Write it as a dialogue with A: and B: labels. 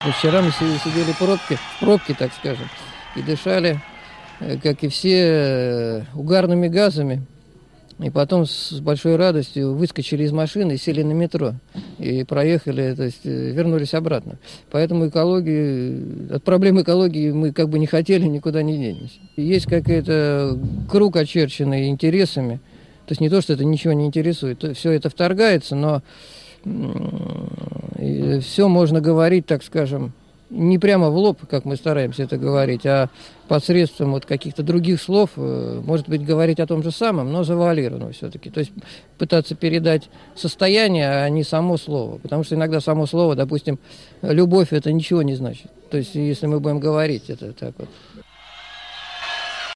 A: Вчера мы сидели в пробке, так скажем, и дышали, как и все, угарными газами. И потом с большой радостью выскочили из машины и сели на метро. И проехали, то есть вернулись обратно. Поэтому от проблем экологии мы как бы не хотели, никуда не денемся. Есть какой-то круг, очерченный интересами. То есть не то, что это ничего не интересует. Все это вторгается, но все можно говорить, так скажем, не прямо в лоб, как мы стараемся это говорить, а посредством вот каких-то других слов, может быть, говорить о том же самом, но завуалированно все-таки. То есть пытаться передать состояние, а не само слово. Потому что иногда само слово, допустим, любовь, это ничего не значит. То есть если мы будем говорить это так вот.